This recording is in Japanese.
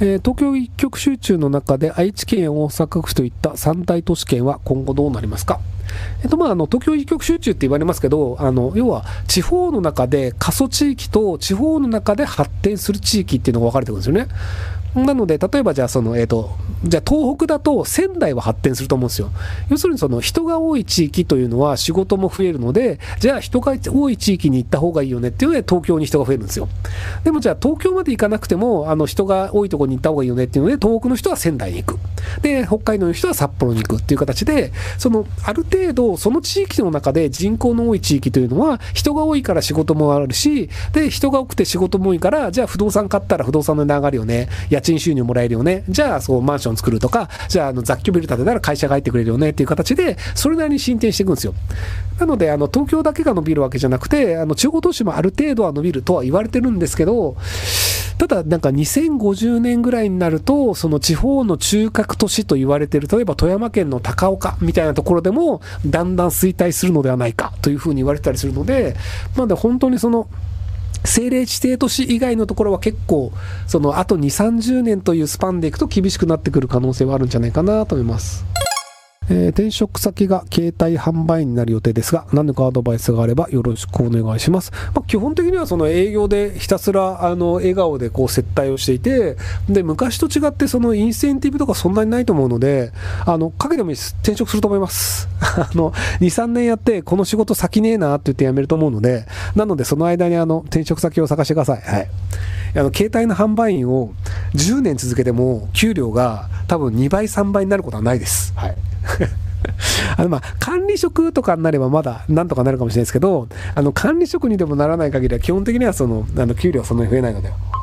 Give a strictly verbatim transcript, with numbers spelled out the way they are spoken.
えー東京一極集中の中で愛知県や大阪府といった三大都市圏は今後どうなりますか。えっとまあ、あの東京一極集中って言われますけど、あの要は地方の中で過疎地域と地方の中で発展する地域っていうのが分かれてくるんですよね。なので例えばじゃあその、えーとじゃあ東北だと仙台は発展すると思うんですよ。要するにその人が多い地域というのは仕事も増えるので、じゃあ人が多い地域に行った方がいいよねっていうので東京に人が増えるんですよ。でもじゃあ東京まで行かなくてもあの人が多いところに行った方がいいよねっていうので、東北の人は仙台に行く、で北海道の人は札幌に行くっていう形で、そのある程度その地域の中で人口の多い地域というのは人が多いから仕事もあるし、で人が多くて仕事も多いから、じゃあ不動産買ったら不動産の値上がるよね、家賃収入もらえるよね、じゃあそうマンション作るとか、じゃああの雑居ビル建てたら会社が入ってくれるよねっていう形でそれなりに進展していくんですよ。なのであの東京だけが伸びるわけじゃなくて、あの地方都市もある程度は伸びるとは言われてるんですけど、ただなんかにせんごじゅうねんぐらいになるとその地方の中核都市と言われている、例えば富山県の高岡みたいなところでもだんだん衰退するのではないかというふうに言われてたりするので、なので本当にその政令指定都市以外のところは結構そのあとにじゅうさんじゅうねんというスパンでいくと厳しくなってくる可能性はあるんじゃないかなと思います。えー転職先が携帯販売員になる予定ですが、何かアドバイスがあればよろしくお願いします。まあ、基本的にはその営業でひたすらあの笑顔でこう接待をしていて、で昔と違ってそのインセンティブとかそんなにないと思うので、あの陰でもいいです、転職すると思います。あのにさんねんやってこの仕事先ねえなって言って辞めると思うので、なのでその間にあの転職先を探してください。はい、あの携帯の販売員をじゅうねん続けても給料が多分にばいさんばいになることはないです。はいあのまあ管理職とかになればまだなんとかなるかもしれないですけど、あの管理職にでもならない限りは基本的にはそのあの給料はそんなに増えないので。